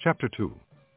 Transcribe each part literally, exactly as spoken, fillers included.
Chapter two.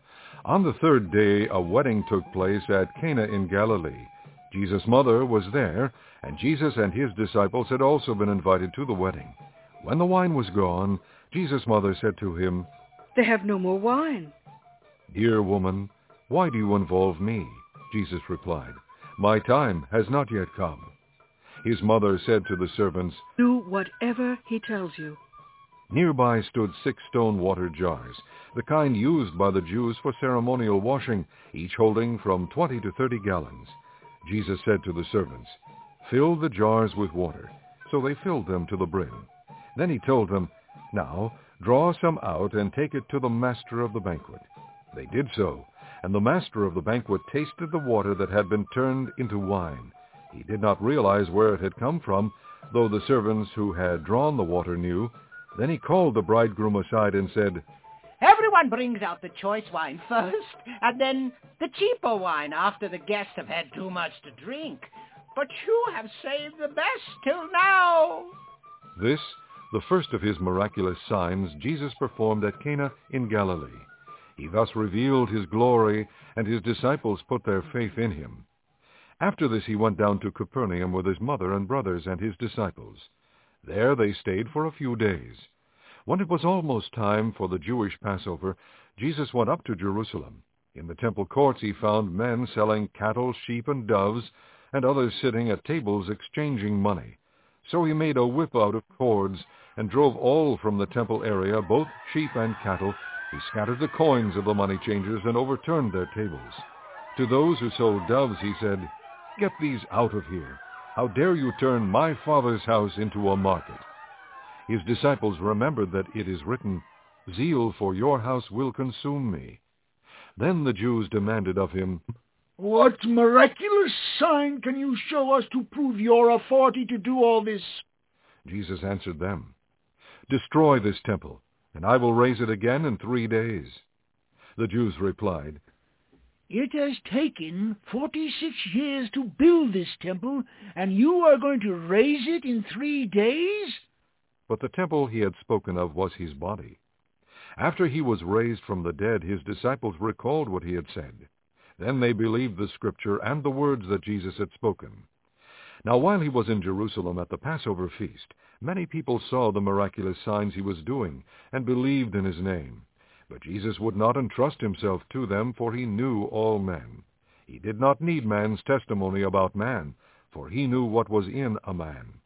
On the third day a wedding took place at Cana in Galilee. Jesus' mother was there, and Jesus and his disciples had also been invited to the wedding. When the wine was gone, Jesus' mother said to him, "They have no more wine." "Dear woman, why do you involve me?" Jesus replied, "My time has not yet come." His mother said to the servants, "Do whatever he tells you." Nearby stood six stone water jars, the kind used by the Jews for ceremonial washing, each holding from twenty to thirty gallons. Jesus said to the servants, "Fill the jars with water." So they filled them to the brim. Then he told them, "Now draw some out and take it to the master of the banquet." They did so, and the master of the banquet tasted the water that had been turned into wine. He did not realize where it had come from, though the servants who had drawn the water knew. Then he called the bridegroom aside and said, "Everyone brings out the choice wine first, and then the cheaper wine after the guests have had too much to drink. But you have saved the best till now." This, the first of his miraculous signs, Jesus performed at Cana in Galilee. He thus revealed his glory, and his disciples put their faith in him. After this he went down to Capernaum with his mother and brothers and his disciples. There they stayed for a few days. When it was almost time for the Jewish Passover, Jesus went up to Jerusalem. In the temple courts he found men selling cattle, sheep, and doves, and others sitting at tables exchanging money. So he made a whip out of cords and drove all from the temple area, both sheep and cattle. He scattered the coins of the money changers and overturned their tables. To those who sold doves he said, "Get these out of here. How dare you turn my Father's house into a market?" His disciples remembered that it is written, "Zeal for your house will consume me." Then the Jews demanded of him, "What miraculous sign can you show us to prove your authority to do all this?" Jesus answered them, "Destroy this temple, and I will raise it again in three days." The Jews replied, "It has taken forty-six years to build this temple, and you are going to raise it in three days? But the temple he had spoken of was his body. After he was raised from the dead, his disciples recalled what he had said. Then they believed the Scripture and the words that Jesus had spoken. Now while he was in Jerusalem at the Passover feast, many people saw the miraculous signs he was doing and believed in his name. But Jesus would not entrust himself to them, for he knew all men. He did not need man's testimony about man, for he knew what was in a man.